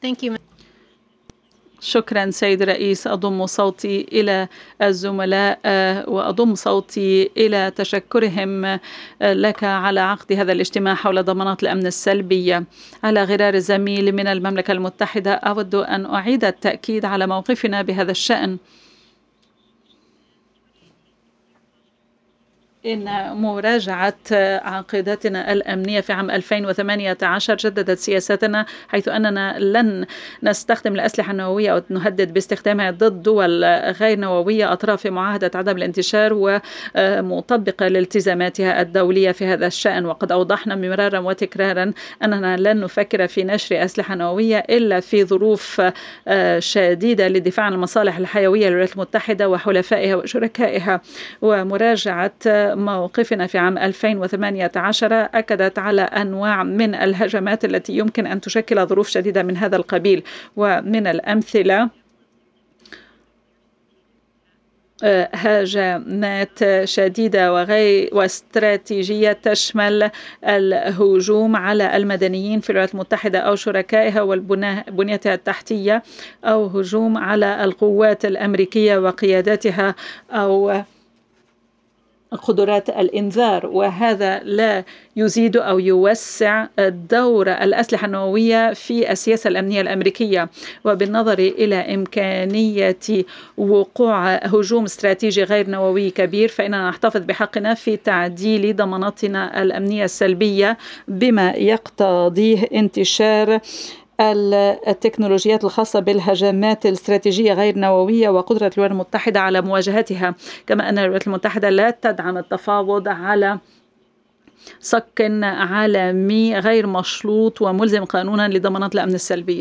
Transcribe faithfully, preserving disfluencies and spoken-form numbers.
Thank you. شكرا سيد الرئيس. أضم صوتي إلى الزملاء وأضم صوتي إلى تشكرهم لك على عقد هذا الاجتماع حول ضمانات الأمن السلبية. على غرار الزميل من المملكة المتحدة، أود أن أعيد التأكيد على موقفنا بهذا الشأن. إن مراجعة عقيدتنا الأمنية في عام ألفين وثمانية عشر جددت سياستنا، حيث أننا لن نستخدم الأسلحة النووية أو نهدد باستخدامها ضد دول غير نووية أطراف معاهدة عدم الانتشار ومطبقة لالتزاماتها الدولية في هذا الشأن. وقد أوضحنا مرارا وتكرارا أننا لن نفكر في نشر أسلحة نووية إلا في ظروف شديدة للدفاع عن المصالح الحيوية للولايات المتحدة وحلفائها وشركائها. ومراجعة موقفنا في عام ألفين وثمانية عشر أكدت على أنواع من الهجمات التي يمكن أن تشكل ظروف شديدة من هذا القبيل. ومن الأمثلة هجمات شديدة وغير واستراتيجية تشمل الهجوم على المدنيين في الولايات المتحدة أو شركائها وبنيتها التحتية، أو هجوم على القوات الأمريكية وقياداتها أو قدرات الإنذار. وهذا لا يزيد أو يوسع دور الأسلحة النووية في السياسة الأمنية الأمريكية. وبالنظر إلى إمكانية وقوع هجوم استراتيجي غير نووي كبير، فإننا نحتفظ بحقنا في تعديل ضماناتنا الأمنية السلبية بما يقتضيه انتشار التكنولوجيات الخاصة بالهجمات الاستراتيجية غير نووية وقدرة الولايات المتحدة على مواجهتها. كما أن الولايات المتحدة لا تدعم التفاوض على صك عالمي غير مشروط وملزم قانونا لضمانات الأمن السلبية.